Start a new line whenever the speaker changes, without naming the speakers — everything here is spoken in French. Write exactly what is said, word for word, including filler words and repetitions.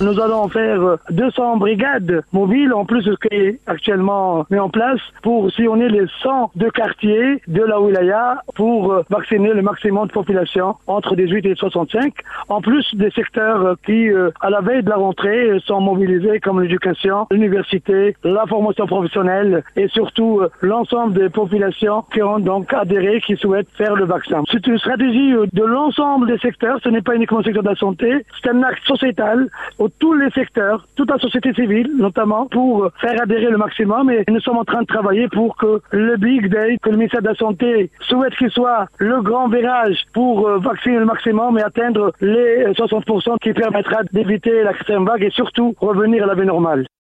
Nous allons faire deux cents brigades mobiles, en plus de ce qui est actuellement mis en place, pour sillonner les cent deux quartiers de la wilaya pour vacciner le maximum de population entre dix-huit et soixante-cinq, en plus des secteurs qui, à la veille de la rentrée, sont mobilisés comme l'éducation, l'université, la formation professionnelle et surtout l'ensemble des populations qui ont donc adhéré, qui souhaitent faire le vaccin. C'est une stratégie de l'ensemble des secteurs, ce n'est pas uniquement le secteur de la santé, c'est un acte sociétal où tous les secteurs, toute la société civile notamment, pour faire adhérer le maximum, et nous sommes en train de travailler pour que le Big Day, que le ministère de la Santé souhaite qu'il soit le grand virage pour vacciner le maximum et atteindre les soixante pour cent qui permettra d'éviter la quatrième vague et surtout revenir à la vie normale.